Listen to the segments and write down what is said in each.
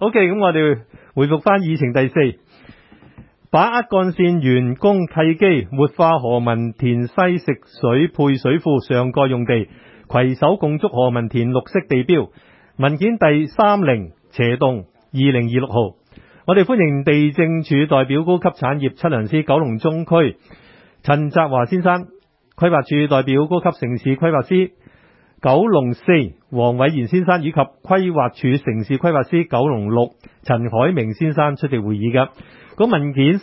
OK， 咁我哋回復翻議程第4，把握幹線完工契機，活化何文田西食水配水庫上蓋用地，攜手共築何文田綠色地標。文件第30/2026號。我哋歡迎地政處代表高級產業測量師九龍中區陳澤華先生，規劃處代表高級城市規劃師九龍4黃偉賢先生，以及規劃處城市規劃師九龍6陳海明先生出席會議嘅。咁文件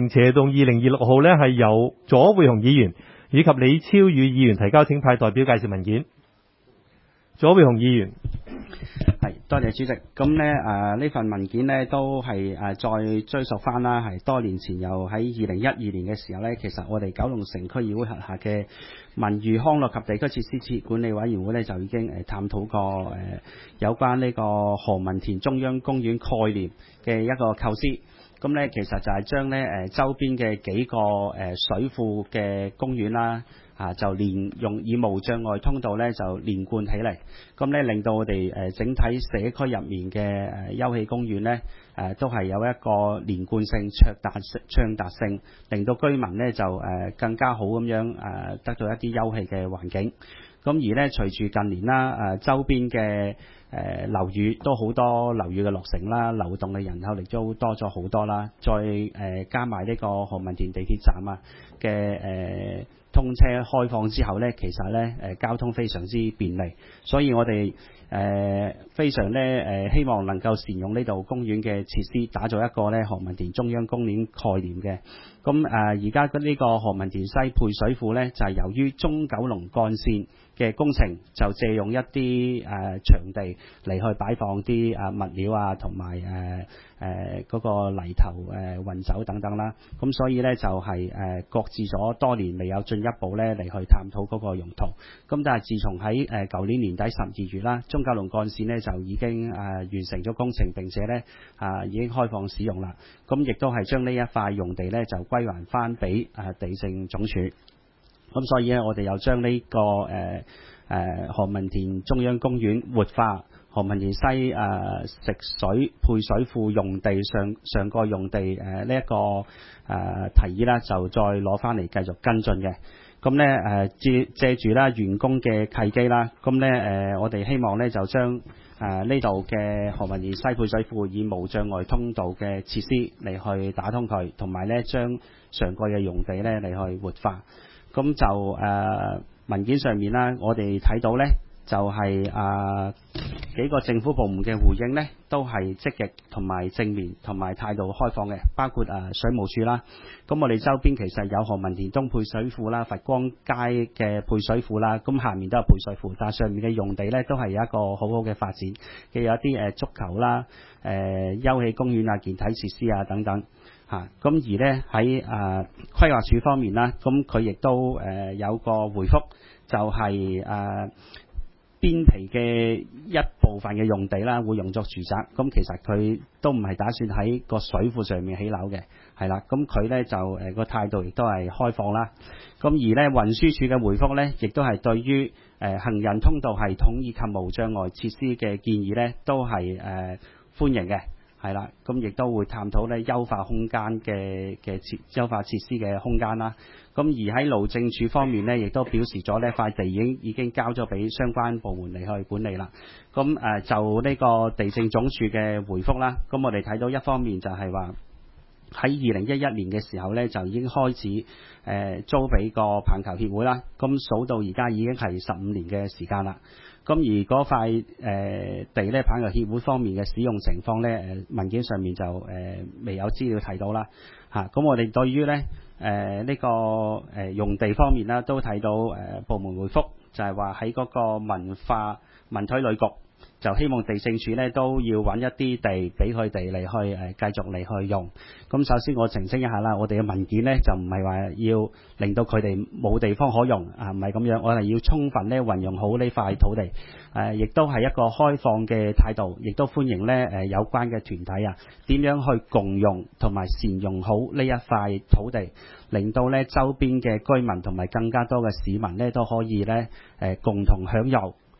30/2026號呢，係由左會雄議員以及李超宇議員提交，請派代表介紹文件。左會雄議員。 係，多謝主席。咁呢份文件呢都係再追溯翻啦，係多年前又喺2012年嘅時候呢，其實我哋九龍城區議會轄下嘅文娛康樂及地區設施管理委員會呢，就已經探討過有關呢個何文田中央公園概念嘅一個構思。咁呢其實就係將呢周邊嘅幾個水庫嘅公園啦。就用以無障礙通道咧，就連貫起嚟，咁咧令到我哋整體社區入面嘅休憩公園咧，都係有一個連貫性、暢達性，令到居民咧就更加好咁樣得到一啲休憩嘅環境。咁而咧隨住近年啦，周邊嘅樓宇都好多樓宇嘅落成啦，流動嘅人口亦都多咗好多啦，再加埋呢個何文田地鐵站嘅通車開放之後呢，其實呢交通非常之便利，所以我哋非常呢希望能夠善用呢度公園嘅設施，打造一個呢何文田中央公園概念嘅。咁而家呢個何文田西配水庫呢，就係由於中九龍幹線嘅工程，就借用一啲場地嚟去擺放啲物料啊，同埋嗰個泥頭運走等等啦。咁所以呢，就係擱置咗多年，未有進一步呢嚟去探討嗰個用途。咁但係自從喺舊年年底12月啦，中九龍幹線呢就已經完成咗工程，並且呢已經開放使用啦。咁亦都係將呢一塊用地呢就歸還翻俾地政總署。咁所以咧，我哋又將呢個何文田中央公園活化何文田西食水配水庫用地上蓋用地呢一個提議啦，就再攞翻嚟繼續跟進嘅。咁咧借住啦完工嘅契機啦，咁咧我哋希望咧就將呢度嘅何文田西配水庫以無障礙通道嘅設施嚟去打通佢，同埋咧將上蓋嘅用地咧嚟去活化。咁就文件上面啦，我哋睇到呢，就係幾個政府部門嘅回應呢，都係積極同埋正面同埋態度開放嘅，包括水務署啦。咁我哋周邊其實有何文田東配水庫啦、佛光街嘅配水庫啦，咁下面都有配水庫，但係上面嘅用地呢，都係有一個好好嘅發展，既有一啲足球啦、休憩公園啊、健體設施啊等等。咁而呢喺規劃署方面啦，咁佢亦都有個回覆，就係邊皮嘅一部分嘅用地啦，會用作住宅。咁其實佢都唔係打算喺個水庫上面起樓嘅，係啦。咁佢呢就個態度亦都係開放啦。咁而呢運輸署嘅回覆呢，亦都係對於行人通道系統以及無障礙設施嘅建議呢，都係歡迎嘅。係啦，咁亦都會探討咧優化空間嘅優化設施嘅空間啦。咁而喺路政署方面呢，亦都表示咗呢塊地已經交咗俾相關部門嚟去管理啦。咁就呢個地政總署嘅回覆啦，咁我哋睇到一方面就係話喺2011年嘅時候呢，就已經開始租俾個棒球協會啦。咁數到而家已經係15年嘅時間啦。咁而嗰塊地咧，棒球協會方面嘅使用情況咧，文件上面就未有資料睇到啦。咁我哋對於咧呢個用地方面啦，都睇到部門回覆，就係話喺嗰個文體旅局，就希望地政署咧都要揾一啲地俾佢哋嚟去繼續嚟去用。咁首先我澄清一下啦，我哋嘅文件咧就唔係話要令到佢哋冇地方可用唔係咁樣，我係要充分咧運用好呢塊土地，亦都係一個開放嘅態度，亦都歡迎咧有關嘅團體點樣去共用同埋善用好呢一塊土地，令到咧周邊嘅居民同埋更加多嘅市民咧都可以咧共同享有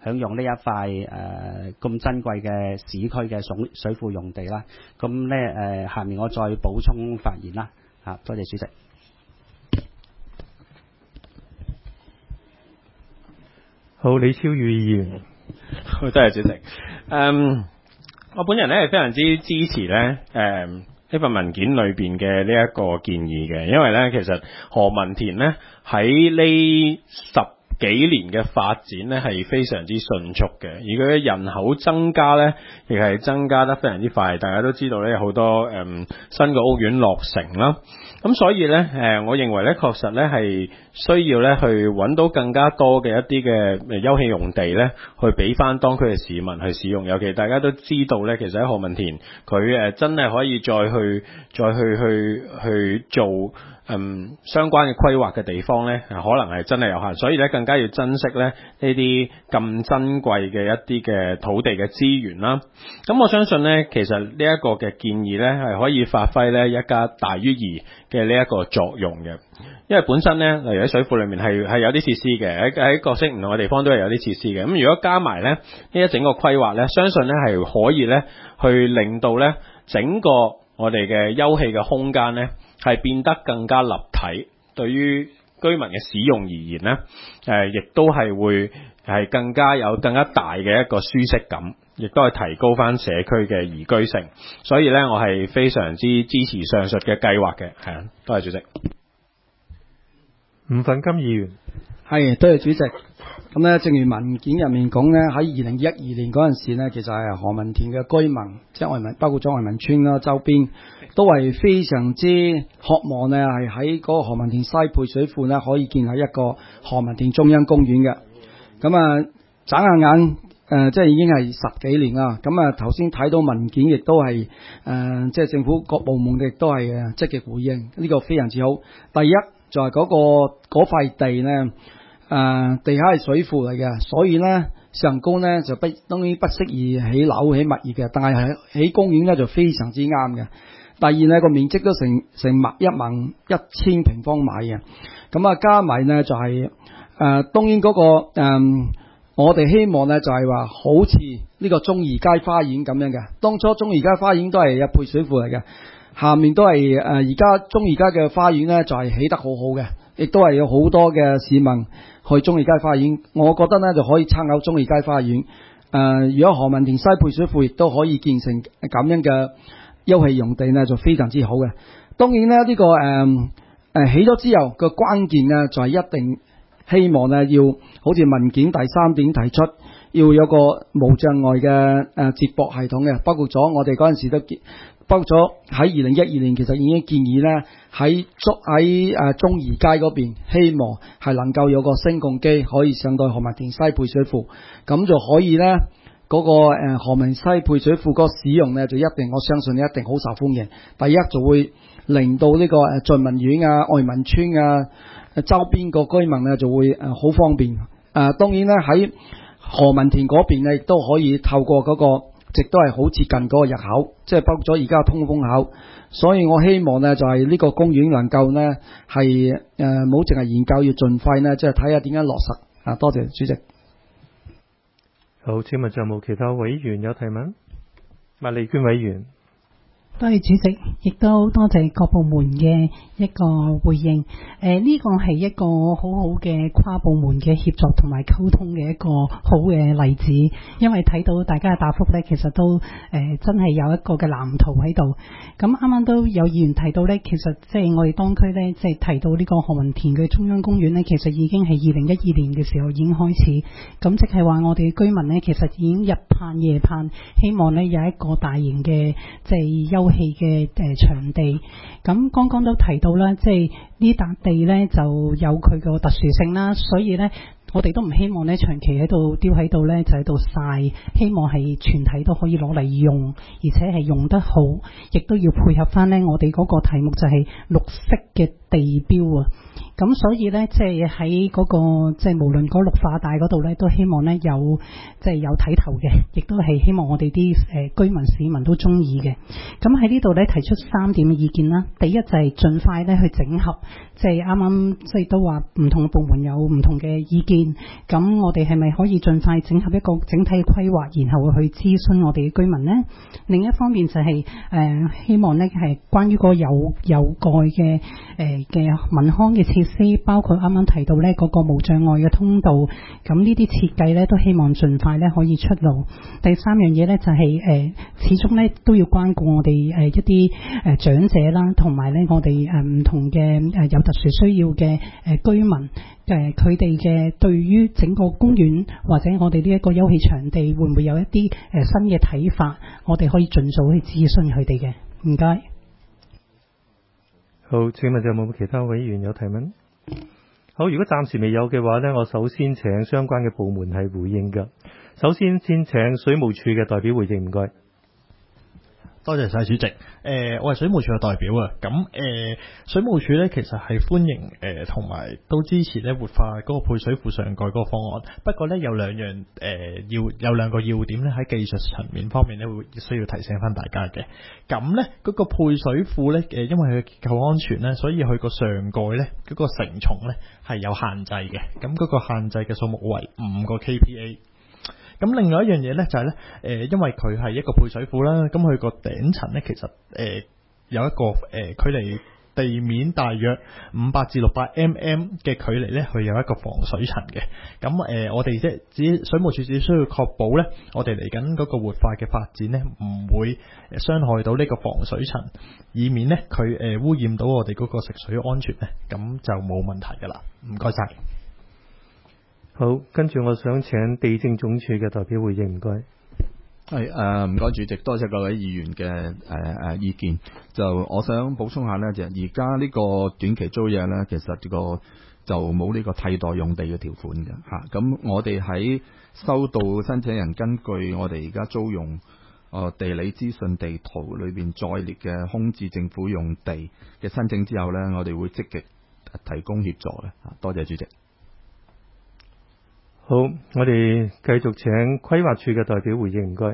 享用呢一塊咁珍貴嘅市區嘅水庫用地啦。咁咧下面我再補充發言啦。多謝主席。 好，李超宇議員。 好，多謝主席。我本人咧係非常之支持咧呢份文件裏邊嘅呢一個建議嘅，因為咧其實何文田咧喺呢10幾年嘅發展咧係非常之迅速嘅，而佢嘅人口增加咧亦係增加得非常之快。大家都知道咧有好多新嘅屋苑落成啦，咁所以咧我認為咧確實咧係需要咧去揾到更加多嘅一啲嘅休憩用地咧，去俾翻當區嘅市民去使用。尤其大家都知道咧，其實喺何文田佢真係可以再去做相關嘅規劃嘅地方咧，可能係真係有限，所以咧更加要珍惜咧呢啲咁珍貴嘅一啲嘅土地嘅資源啦。咁我相信咧，其實呢一個嘅建議咧係可以發揮咧一加大於2嘅呢一個作用嘅，因為本身咧，例如喺水庫裏面係有啲設施嘅，喺各式唔同嘅地方都係有啲設施嘅。咁如果加埋咧呢一整個規劃咧，相信咧係可以咧去令到咧整個我哋嘅休憩嘅空間咧係變得更加立體，對於居民嘅使用而言咧，亦都係會係更加大嘅一個舒適感，亦都係提高翻社區嘅宜居性。所以咧，我係非常之支持上述嘅計劃嘅。係啊，多謝主席。 吳奮金議員。 係，多謝主席。咁咧，正如文件入面講咧，喺2012年嗰陣時咧，其實係何文田嘅居民，即係包括咗愛民村啦、周邊，都係非常之渴望咧，係喺嗰個何文田西配水庫咧，可以建立一個何文田中央公園嘅。咁啊，眨下眼即係已經係10幾年啦。咁啊，頭先睇到文件亦都係即係政府各部門亦都係積極回應，呢個非常之好。第一就係嗰塊地咧。地下係水庫嚟嘅，所以咧上高咧就當然不適宜起樓起物業嘅，但係起公園咧就非常之啱嘅。第二咧個面積都成11000平方米嘅，咁啊加埋咧就係當然嗰個我哋希望咧就係話好似呢個忠義街花園咁樣嘅，當初忠義街花園都係有配水庫嚟嘅，下面都係而家忠義街嘅花園咧就係起得好好嘅，亦都係有好多嘅市民去忠義街花園，我覺得咧就可以參考忠義街花園。如果何文田西配水庫亦都可以建成咁樣嘅休憩用地呢，就非常之好嘅。當然咧呢個起咗之後個關鍵呢，就係一定希望呢要好似文件第3點提出，要有個無障礙嘅接駁系統嘅，包括咗我哋嗰陣時都包括咗喺2012年其實已經建議咧喺忠義街嗰邊，希望係能夠有個升降機可以上到何文田西配水庫，咁就可以咧嗰個何文田西配水庫嗰個使用咧就一定，我相信一定好受歡迎。第一就會令到呢個俊民苑啊、愛民村啊周邊個居民咧就會好方便。當然咧喺何文田嗰邊咧亦都可以透過嗰個。亦都係好接近嗰個入口，即係包括咗而家通風口，所以我希望呢就係呢個公園能夠呢係冇淨係研究，要盡快呢即係睇下點樣落實。多謝主席。 好，請問仲有冇其他委員有提問？麥麗娟委員。 多謝主席，亦都多謝各部門嘅一個回應。呢個係一個好好嘅跨部門嘅協作同埋溝通嘅一個好嘅例子，因為睇到大家嘅答覆呢，其實都真係有一個嘅藍圖喺度。咁啱啱都有議員提到呢，其實即係我哋當區呢，即係提到呢個何文田嘅中央公園呢，其實已經係2012年嘅時候已經開始。咁即係話我哋嘅居民呢，其實已經日盼夜盼，希望呢有一個大型嘅即係休憩嘅場地。咁剛剛都提到啦，即係呢笪地呢就有佢個特殊性啦，所以呢我哋都唔希望呢長期喺度丟喺度呢就喺度曬，希望係全體都可以攞嚟用，而且係用得好，亦都要配合翻呢我哋嗰個題目就係綠色嘅地標啊。咁所以咧，即係喺嗰個即係無論嗰綠化帶嗰度咧，都希望咧有即係有睇頭嘅，亦都係希望我哋啲居民市民都中意嘅。咁喺呢度咧提出3點嘅意見啦。第一就係盡快咧去整合，即係啱啱即係都話唔同部門有唔同嘅意見，咁我哋係咪可以盡快整合一個整體嘅規劃，然後去諮詢我哋嘅居民呢？另一方面就係希望咧係關於個有蓋嘅嘅民康嘅設施，包括啱啱提到咧嗰個無障礙嘅通道，咁呢啲設計咧都希望盡快咧可以出爐。第3樣嘢咧就係始終咧都要關顧我哋一啲長者啦，同埋咧我哋唔同嘅有特殊需要嘅居民，佢哋嘅對於整個公園或者我哋呢一個休憩場地會唔會有一啲新嘅睇法，我哋可以盡早去諮詢佢哋嘅。唔該。 好，請問有冇其他委員有提問？好，如果暫時未有嘅話呢，我首先請相關嘅部門係回應㗎。首先請水務署嘅代表回應，唔該。 多謝晒主席。我係水務署嘅代表啊。咁水務署咧其實係歡迎同埋都支持咧活化嗰個配水庫上蓋嗰個方案。不過咧有兩個要點咧喺技術層面方面咧會需要提醒翻大家嘅。咁咧嗰個配水庫咧因為佢結構安全咧，所以佢個上蓋咧嗰個承重咧係有限制嘅。咁嗰個限制嘅數目為5個 kPa。咁另外一樣嘢咧就係咧，因為佢係一個配水庫啦，咁佢個頂層咧其實有一個距離地面大約500至600 mm 嘅距離咧，佢有一個防水層嘅。咁我哋水務署只需要確保咧，我哋嚟緊嗰個活化嘅發展咧，唔會傷害到呢個防水層，以免咧佢污染到我哋嗰個食水安全咧，咁就冇問題噶啦。唔該晒。 好，跟住我想請地政總署嘅代表回應，唔該。 係唔該主席，多謝各位議員嘅意見。就我想補充下呢，就而家呢個短期租約呢，其實呢個就冇呢個替代用地嘅條款嘅嚇。咁我哋喺收到申請人根據我哋而家租用地理資訊地圖裏邊載列嘅空置政府用地嘅申請之後呢，我哋會積極提供協助嘅嚇。多謝主席。 好，我哋繼續請規劃處嘅代表回應，唔該。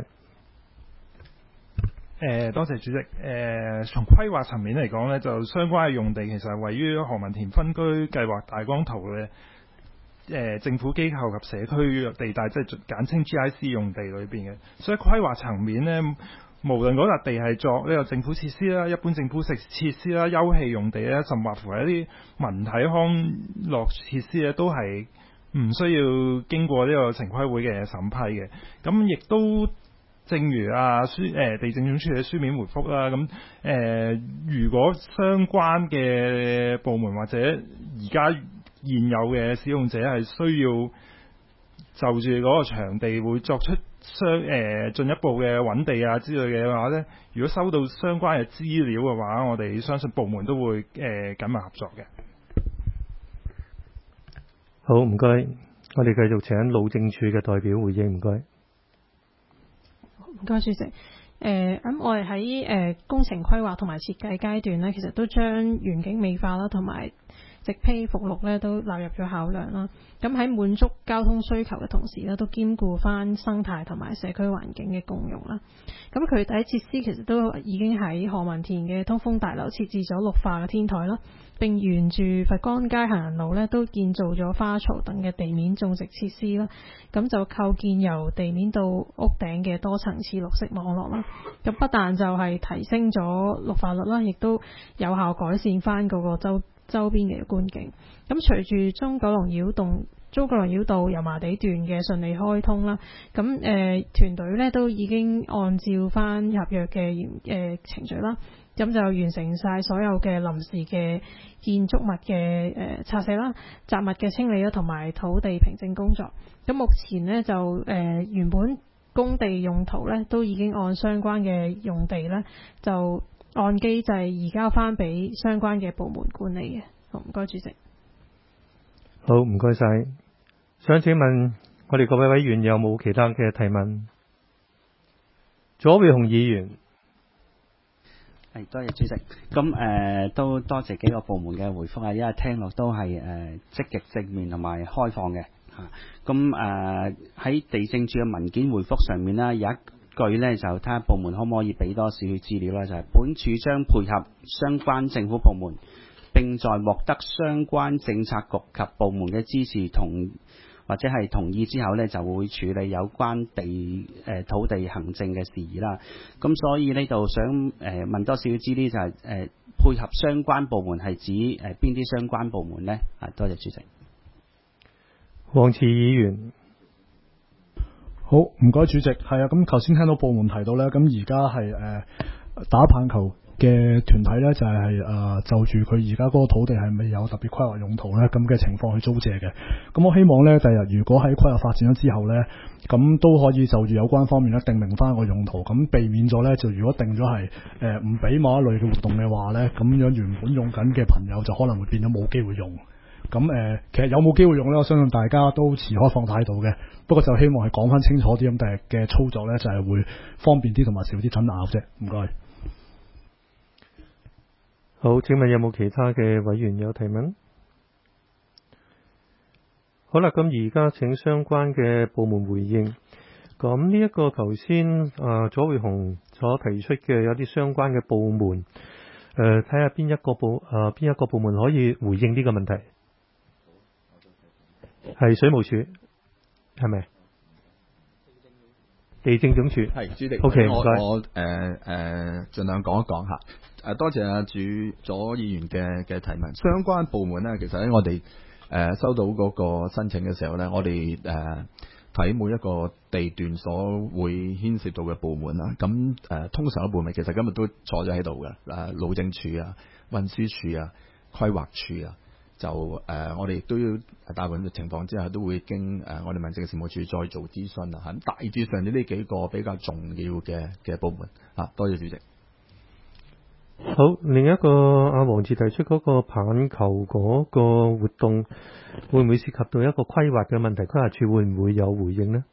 多謝主席。從規劃層面嚟講呢，就相關嘅用地其實係位於何文田分居計劃大綱圖嘅政府機構及社區地帶，即係簡稱 GIC 用地裏邊嘅。所以規劃層面呢，無論嗰笪地係作呢個政府設施啦、一般政府設施啦、休憩用地啦，甚或乎係一啲文體康樂設施咧，都係唔需要經過呢個城規會嘅審批嘅。咁亦都正如地政總署嘅書面回覆啦，咁如果相關嘅部門或者而家現有嘅使用者係需要就住嗰個場地會作出進一步嘅揾地啊之類嘅話呢，如果收到相關嘅資料嘅話，我哋相信部門都會緊密合作嘅。 好，唔該，我哋繼續請路政署嘅代表回應，唔該。 唔該，主席。咁我哋喺工程規劃同埋設計階段呢，其實都將園景美化啦，同埋植被復綠咧都納入咗考量啦。咁喺滿足交通需求嘅同時咧，都兼顧翻生態同埋社區環境嘅共用啦。咁佢第一設施其實都已經喺何文田嘅通風大樓設置咗綠化嘅天台啦，並沿住佛光街行人路咧都建造咗花槽等嘅地面種植設施啦。咁就構建由地面到屋頂嘅多層次綠色網絡啦。咁不但就係提升咗綠化率啦，亦都有效改善翻嗰個周邊嘅觀景。咁隨住中九龍繞道油麻地段嘅順利開通啦，咁團隊咧都已經按照翻合約嘅程序啦，咁就完成晒所有嘅臨時嘅建築物嘅拆卸啦、雜物嘅清理啦，同埋土地平整工作。咁目前呢，就原本工地用途咧都已經按相關嘅用地咧就按機制移交翻俾相關嘅部門管理嘅。好，唔該主席。 好，唔該晒。想請問我哋各位委員有冇其他嘅提問？左偉雄議員。 係，多謝主席。咁都多謝幾個部門嘅回覆啊，因為聽落都係積極正面同埋開放嘅嚇。咁喺地政處嘅文件回覆上面啦，有一句呢，就睇下部門可唔可以俾多少資料啦，就係、本處將配合相關政府部門，並在獲得相關政策局及部門嘅支持或者係同意之後呢，就會處理有關土地行政嘅事宜啦。咁所以呢度想問多少資料，就係配合相關部門係指邊啲相關部門呢？多謝主席。 黃慈議員。 好，唔該主席。係啊，咁頭先聽到部門提到呢，咁而家係打棒球嘅團體呢，就係就住佢而家嗰個土地係未有特別規劃用途呢咁嘅情況去租借嘅。咁我希望呢，第日如果喺規劃發展咗之後呢，咁都可以就住有關方面呢定明翻個用途，咁避免咗呢，就如果定咗係唔俾某一類嘅活動嘅話呢，咁樣原本用緊嘅朋友就可能會變咗冇機會用。咁其實有冇機會用呢？我相信大家都持開放態度嘅。不過就希望係講翻清楚啲咁，第日嘅操作呢，就係會方便啲同埋少啲爭拗啫。唔該。 好，請問有冇其他嘅委員有提問？好啦，咁而家請相關嘅部門回應。咁呢一個頭先左會雄所提出嘅有啲相關嘅部門，睇下邊一個部門可以回應呢個問題。係水務署，係咪？地政總署係主席。 OK， 唔該。 我盡量講一講下。多謝阿左議員嘅提問。相關部門呢，其實喺我哋收到嗰個申請嘅時候呢，我哋睇每一個地段所會牽涉到嘅部門啦。咁通常嘅部門其實今日都坐咗喺度嘅，路政署啊、運輸署啊、規劃署啊。就我哋都要大部分嘅情況之下，都會經我哋民政事務處再做諮詢啦。大致上呢幾個比較重要嘅部門多謝主席。 好，另一個阿黃志提出嗰個棒球嗰個活動，會唔會涉及到一個規劃嘅問題？規劃處會唔會有回應呢？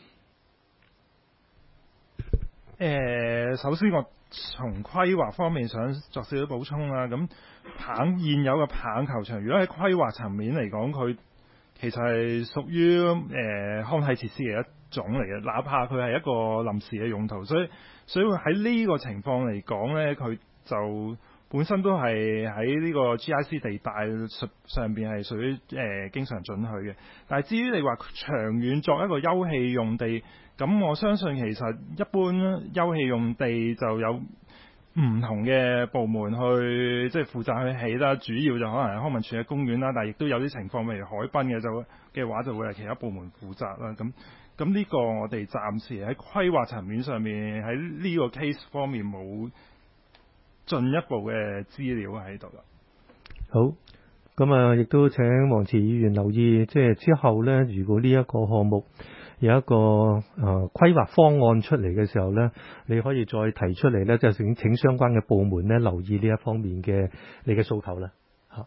首先我從規劃方面想作少少補充啦。咁現有嘅棒球場，如果喺規劃層面嚟講，佢其實係屬於康體設施嘅一種嚟嘅，哪怕佢係一個臨時嘅用途。所以喺呢個情況嚟講呢，佢就本身都係喺呢個 GIC 地帶上邊係屬於經常准許嘅。但係至於你話長遠作一個休憩用地，咁我相信其實一般休憩用地就有唔同嘅部門去即係負責去起啦，主要就可能係康文署嘅公園啦，但係亦都有啲情況，譬如海濱嘅話就會係其他部門負責啦。咁呢個我哋暫時喺規劃層面上面喺呢個 case 方面冇進一步嘅資料喺度啦。 好，咁亦都請黃慈議員留意，即係之後呢，如果呢一個項目有一個規劃方案出嚟嘅時候呢，你可以再提出嚟呢，就請相關嘅部門呢留意呢一方面嘅你嘅訴求啦。好，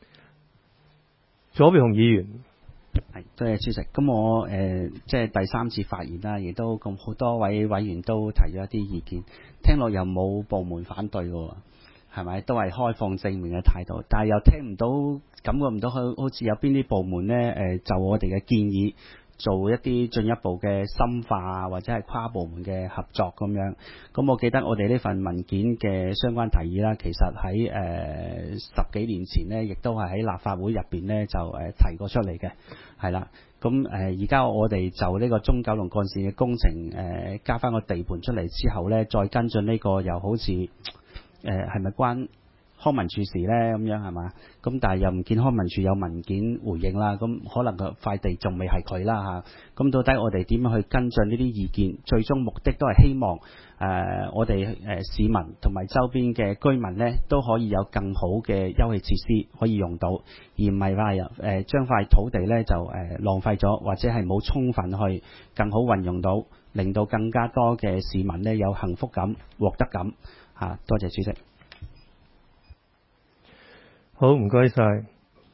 左會雄議員。 係，多謝主席。咁我即係第三次發言啦，亦都咁好多位委員都提咗一啲意見，聽落又冇部門反對喎，係咪？都係開放正面嘅態度，但係又聽唔到、感覺唔到好似有邊啲部門呢就我哋嘅建議做一啲進一步嘅深化或者係跨部門嘅合作咁樣。咁我記得我哋呢份文件嘅相關提議啦，其實喺10幾年前呢，亦都係喺立法會入邊呢就提過出嚟嘅，係啦。咁而家我哋就呢個中九龍幹線嘅工程加翻個地盤出嚟之後呢，再跟進呢個又好似係咪關康文署事呢？咁樣係嘛？咁但係又唔見康文署有文件回應啦，咁可能個塊地仲未係佢啦嚇。咁到底我哋點樣去跟進呢啲意見？最終目的都係希望我哋市民同埋周邊嘅居民呢，都可以有更好嘅休憩設施可以用到，而唔係話將塊土地呢就浪費咗，或者係冇充分去更好運用到，令到更加多嘅市民呢有幸福感、獲得感嚇。多謝主席。 好，唔該晒。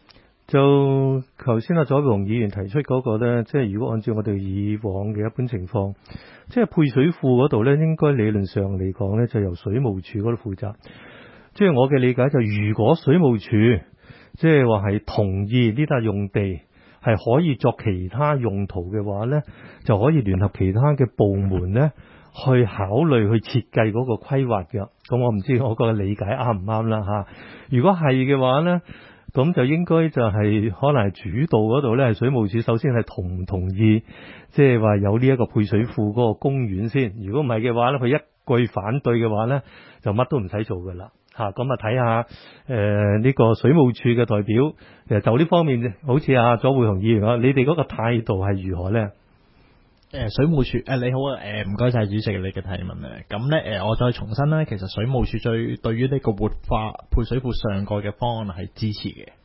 就頭先左榮議員提出嗰個咧，即係如果按照我哋以往嘅一般情況，即係配水庫嗰度咧，應該理論上嚟講咧，就由水務署嗰度負責。即係我嘅理解就，如果水務署即係話係同意呢笪用地係可以作其他用途嘅話咧，就可以聯合其他嘅部門咧去考慮去設計嗰個規劃嘅。咁我唔知我個理解啱唔啱啦嚇。如果係嘅話咧，咁就應該就係可能係主導嗰度咧，係水務署首先係同唔同意，即係話有呢一個配水庫嗰個公園先。如果唔係嘅話咧，佢一句反對嘅話咧，就乜都唔使做噶啦嚇。咁睇下呢個水務署嘅代表，就呢方面，好似左會雄議員講，你哋嗰個態度係如何咧？ 水務署你好啊，唔該晒主席你嘅提問啊。咁咧我再重申啦，其實水務署對於呢個活化配水庫上蓋嘅方案係支持嘅。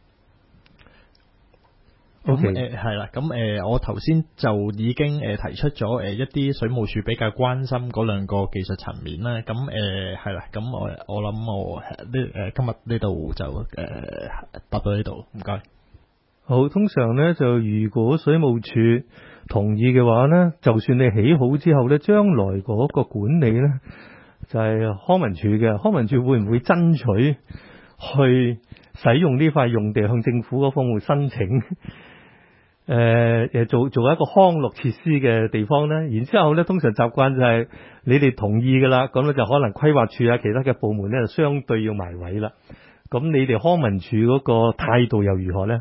OK， 係啦，咁我頭先就已經提出咗一啲水務署比較關心嗰兩個技術層面啦。咁係啦，咁我諗我今日呢度就答到呢度，唔該。 好，通常咧就如果水務署同意嘅話咧，就算你起好之後咧，將來嗰個管理咧就係康文署嘅。康文署會唔會爭取去使用呢塊用地向政府嗰方面申請？做一個康樂設施嘅地方咧，然之後咧，通常習慣就係你哋同意噶啦，咁咧就可能規劃處啊，其他嘅部門咧就相對要埋位啦。咁你哋康文署嗰個態度又如何咧？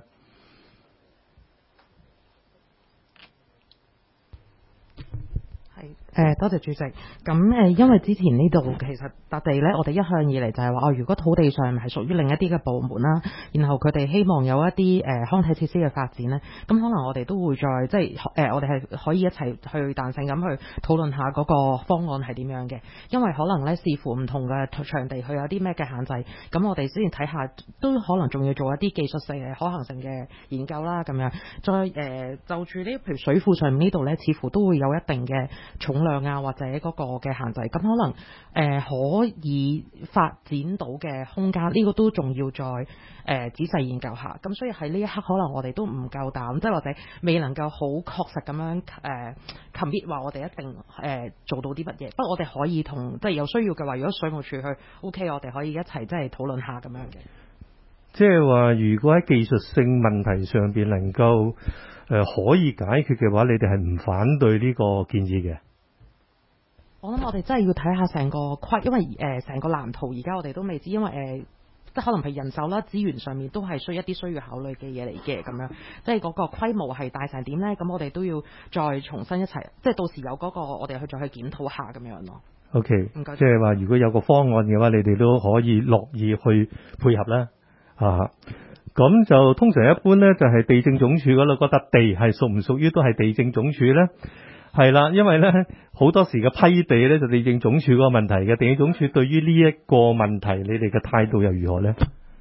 多謝主席。咁因為之前呢度其實笪地呢，我哋一向以嚟就係話，如果土地上係屬於另一啲嘅部門啦，然後佢哋希望有一啲康體設施嘅發展呢，咁可能我哋都會再即係我哋係可以一齊去彈性咁去討論下嗰個方案係點樣嘅，因為可能呢，視乎唔同嘅場地佢有啲咩嘅限制，咁我哋先睇下都可能仲要做一啲技術性嘅可行性嘅研究啦，咁樣再就住呢譬如水庫上面呢度呢，似乎都會有一定嘅重量啊，或者嗰個嘅限制，咁可能可以發展到嘅空間，呢個都仲要再仔細研究下。咁所以喺呢一刻，可能我哋都唔夠膽，即係或者未能夠好確實咁樣commit 話我哋一定做到啲乜嘢。不過我哋可以同即係有需要嘅話，如果水務署去 OK，我哋可以一齊即係討論下咁樣嘅。 即係話，如果喺技術性問題上邊能夠可以解決嘅話，你哋係唔反對呢個建議嘅？ 我諗我哋真係要睇下成個規，因為成個藍圖而家我哋都未知，因為即係可能係人手啦、資源上面都係需要考慮嘅嘢嚟嘅咁樣，即係嗰個規模係大成點咧？咁我哋都要再重新一齊，即係到時有嗰個我哋再去檢討下咁樣咯。 OK， 唔該。 即係話如果有個方案嘅話，你哋都可以樂意去配合啦。咁就通常一般咧，就係地政總署嗰度覺得地係屬唔屬於都係地政總署咧？係啦，因為咧好多時嘅批地咧就地政總署嗰個問題嘅，地政總署對於呢一個問題，你哋嘅態度又如何咧？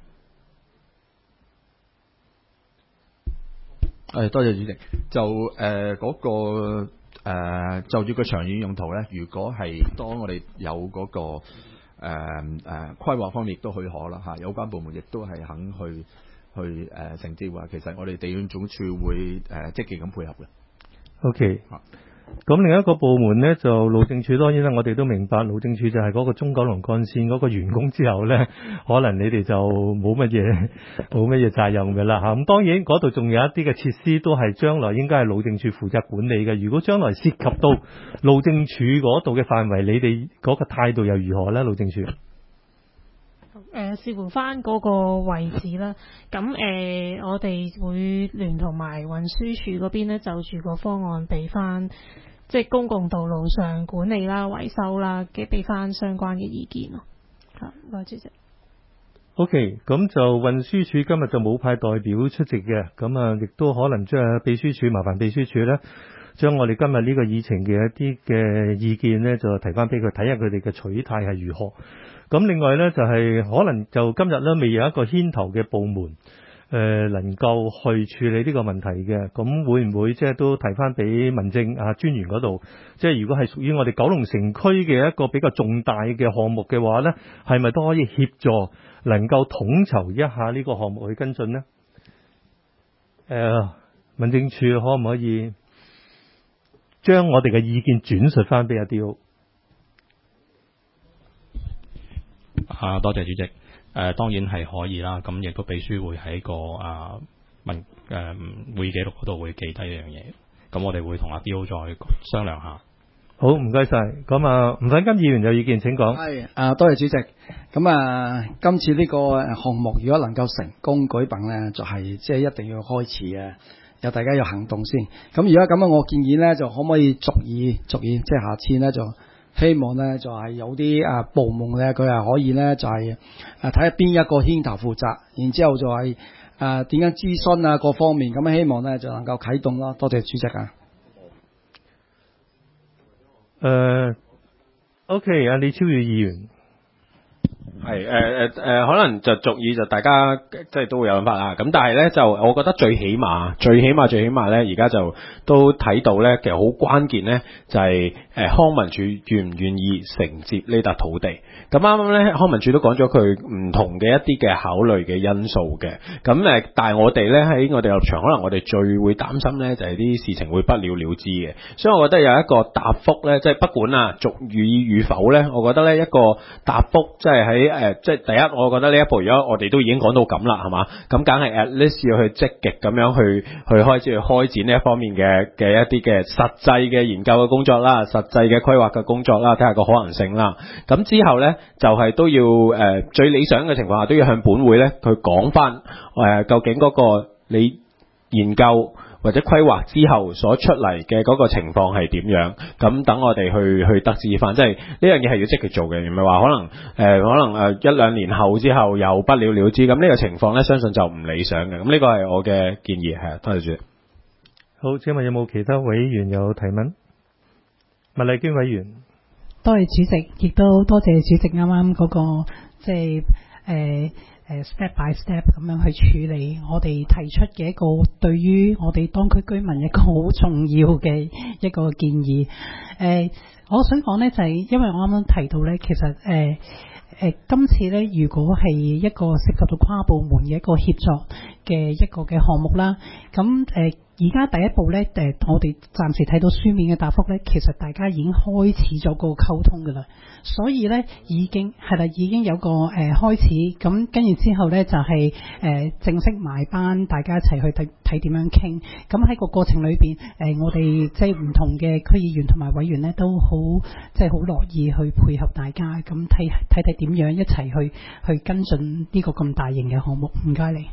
多謝主席。就嗰個就住個長遠用途咧，如果係當我哋有嗰個規劃方面亦都許可啦嚇，有關部門亦都係肯去承接話，其實我哋地政總署會積極咁配合嘅。 OK。咁另一個部門呢，就路政署，當然啦，我哋都明白路政署就係嗰個中九龍幹線嗰個完工之後呢，可能你哋就冇乜嘢責任㗎啦嚇。咁當然嗰度仲有一啲嘅設施都係將來應該係路政署負責管理嘅。如果將來涉及到路政署嗰度嘅範圍，你哋嗰個態度又如何呢？路政署？ 視乎翻嗰個位置啦，咁我哋會聯同埋運輸署嗰邊咧，就住個方案俾翻，即係公共道路上管理啦、維修啦嘅，俾翻相關嘅意見咯。唔該，主席。 OK，咁就運輸署今日就冇派代表出席嘅，咁啊，亦都可能將秘書處麻煩秘書處咧，將我哋今日呢個議程嘅一啲嘅意見咧，就提翻俾佢睇下佢哋嘅取態係如何。咁另外咧就係可能就今日咧未有一個牽頭嘅部門能夠去處理呢個問題嘅，咁會唔會即係都提翻俾民政專員嗰度，即係如果係屬於我哋九龍城區嘅一個比較重大嘅項目嘅話咧，係咪都可以協助能夠統籌一下呢個項目去跟進呢？ 民政處可唔可以將我哋嘅意見轉述翻俾阿 D.O.？ 多謝主席。當然係可以啦，咁亦都秘書會喺個會議記錄嗰度會記低呢樣嘢。咁我哋會同阿 D.O. 再商量下。 好，唔該晒。咁啊，吳粉金議員有意見請講。 係多謝主席。咁今次呢個項目如果能夠成功舉辦呢，就係即係一定要開始嘅，有大家有行動先。咁如果咁樣，我建議呢，就可唔可以逐議，即係下次呢，就希望呢，就係有啲部門呢，佢係可以呢，就係睇下邊一個牽頭負責，然之後就係點樣諮詢啊各方面，咁希望呢，就能夠啟動咯。多謝主席啊。 OK， 李超宇議員。 係可能就俗語就大家即係都會有諗法啦。咁但係咧就我覺得最起碼咧，而家就都睇到咧，其實好關鍵咧就係康文署願唔願意承接呢笪土地。咁啱啱咧康文署都講咗佢唔同嘅一啲嘅考慮嘅因素嘅。咁但係我哋咧喺我哋立場，可能我哋最會擔心咧就係啲事情會不了了之嘅。所以我覺得有一個答覆咧，即係不管俗語與否咧，我覺得咧一個答覆即係喺即係第一，我覺得呢一步如果我哋都已經講到咁啦，係嘛？咁梗係 at least 要去積極咁樣去開始去開展呢一方面嘅一啲嘅實際嘅研究嘅工作啦，實際嘅規劃嘅工作啦，睇下個可能性啦。咁之後咧就係都要最理想嘅情況下都要向本會咧去講翻究竟嗰個你研究或者規劃之後所出嚟嘅嗰個情況係點樣？咁等我哋去得知翻，即係呢樣嘢係要積極做嘅，唔係話可能一兩年後之後又不了了之。咁呢個情況咧，相信就唔理想嘅。咁呢個係我嘅建議，係多謝主席。 好，請問有冇其他委員有提問？麥麗娟委員。 多謝主席，亦都多謝主席啱啱嗰個即係step by step 咁樣去處理我哋提出嘅一個對於我哋當區居民一個好重要嘅一個建議。我想講呢，就係因為我啱啱提到呢，其實今次呢，如果係一個涉及到跨部門嘅一個協作嘅一個嘅項目啦，咁而家第一步呢，我哋暫時睇到書面嘅答覆呢，其實大家已經開始咗個溝通㗎啦，所以呢，已經有個開始，咁跟住之後呢，就係正式埋班，大家一齊去睇點樣傾。咁喺個過程裏邊，我哋即係唔同嘅區議員同埋委員呢，都好即係好樂意去配合大家，咁睇點樣一齊去跟進呢個咁大型嘅項目。唔該你。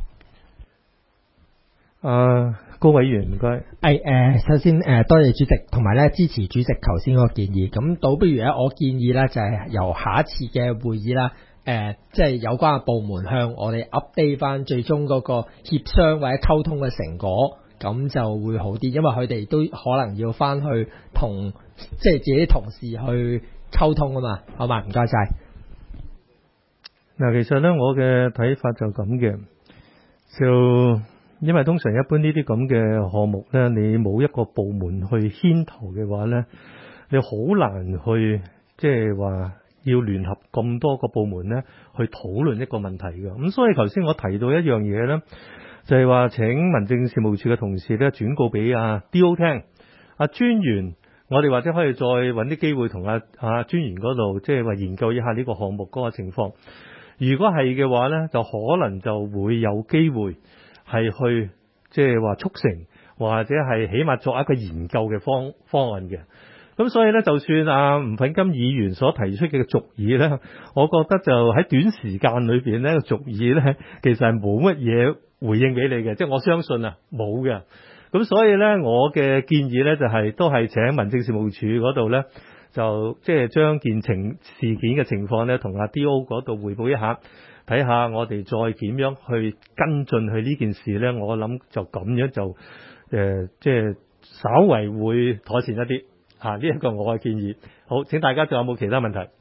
高委員唔該。 首先多謝主席，同埋咧支持主席頭先嗰個建議。咁倒不如咧，我建議咧就係由下一次嘅會議啦，即係有關嘅部門向我哋 update 翻最終嗰個協商或者溝通嘅成果，咁就會好啲。因為佢哋都可能要翻去同即係自己同事去溝通啊嘛，好嘛？唔該晒。 嗱，其實咧我嘅睇法就咁嘅，就因為通常一般呢啲咁嘅項目呢，你冇一個部門去牽頭嘅話呢，你好難去即係話要聯合咁多個部門呢去討論一個問題嘅。咁所以頭先我提到一樣嘢呢，就係話請民政事務處嘅同事呢轉告俾阿 D.O. 聽，阿專員，我哋或者可以再揾啲機會同阿專員嗰度即係話研究一下呢個項目嗰個情況。如果係嘅話呢，就可能就會有機會係去即係話促成，或者係起碼作一個研究嘅方案嘅。咁所以咧，就算吳粉金議員所提出嘅俗語咧，我覺得就喺短時間裏邊咧，俗語咧其實係冇乜嘢回應俾你嘅，即係我相信冇嘅。咁所以咧，我嘅建議咧就係都係請民政事務處嗰度咧，就即係將事件嘅情況咧，同阿 D.O. 嗰度匯報一下。睇下我哋再點樣去跟進去呢件事呢，我諗就咁樣就即係稍為會妥善一啲呢一個我嘅建議。好，請大家仲有冇其他問題？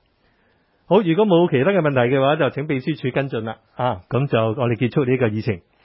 好，如果冇其他嘅問題嘅話，就請秘書處跟進啦。咁就我哋結束呢個議程。